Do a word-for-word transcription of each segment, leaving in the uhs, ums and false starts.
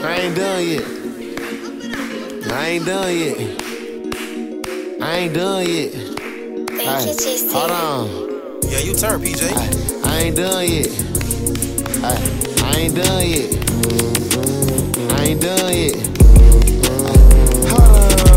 I ain't done yet. I ain't done yet. I ain't done yet. Thank you, J C. Hold on. Yeah, you turn, P J. I, I ain't done yet. I, I ain't done yet. I ain't done yet. Hold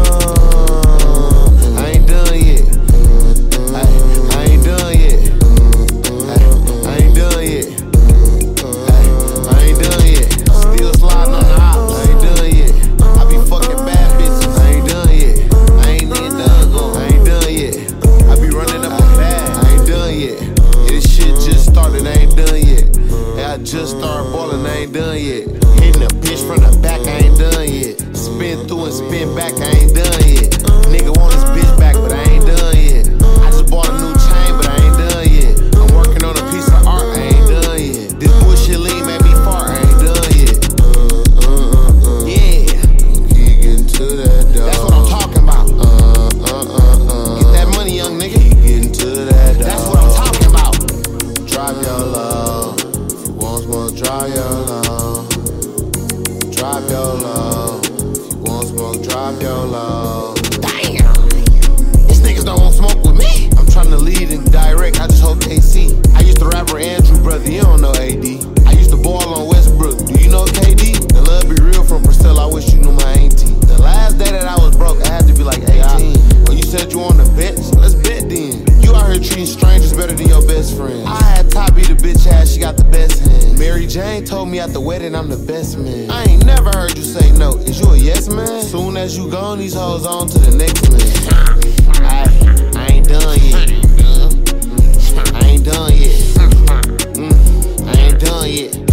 on. I ain't done yet. I, I ain't done yet. I, I ain't done yet. I, I ain't done yet. Still sliding on the ops. I ain't done yet. I be fucking bad bitches. I ain't done yet. I ain't even done going. I ain't done yet. I be running up a bag. I ain't done yet. Yeah, this shit just started. I ain't done yet. Yeah, I just started ballin'. I ain't done yet. Hitting a bitch from the back. I ain't done yet. Spin through and spin back. I ain't done yet. Nigga want his bitch back, but I ain't done yet. I just bought a new chain, but I ain't done yet. I'm working on a piece of art. I ain't done yet. This bullshit lean made me fart. I ain't done yet. Yeah. Keep getting to that dog. That's what I'm talking about. Uh, uh, uh, uh. Get that money, young nigga. Keep getting to that dog. That's what I'm talking about. Drive your low. If you want smoke, drive your low. Drive your low. If you want smoke, drive your low. Damn. These niggas don't want smoke with me. I'm trying to lead and direct. I just hope they see. I used to rap with Andrew, brother. You don't know A D. I used to ball on Westbrook. Do you know K D? The love be real from Priscilla. I wish you knew my auntie. The last day that I was broke, I had to be like eighteen. When you said you on the bet, let's bet then. You out here treating strangers better than your best friend. I had Toppy the bitch ass, she got the best hand. Mary Jane told me at the wedding I'm the best man. I ain't never heard you say no. Is you a yes man? Soon as you gone, these hoes on to the next man. I, I ain't done yet. I ain't done yet. I ain't done yet.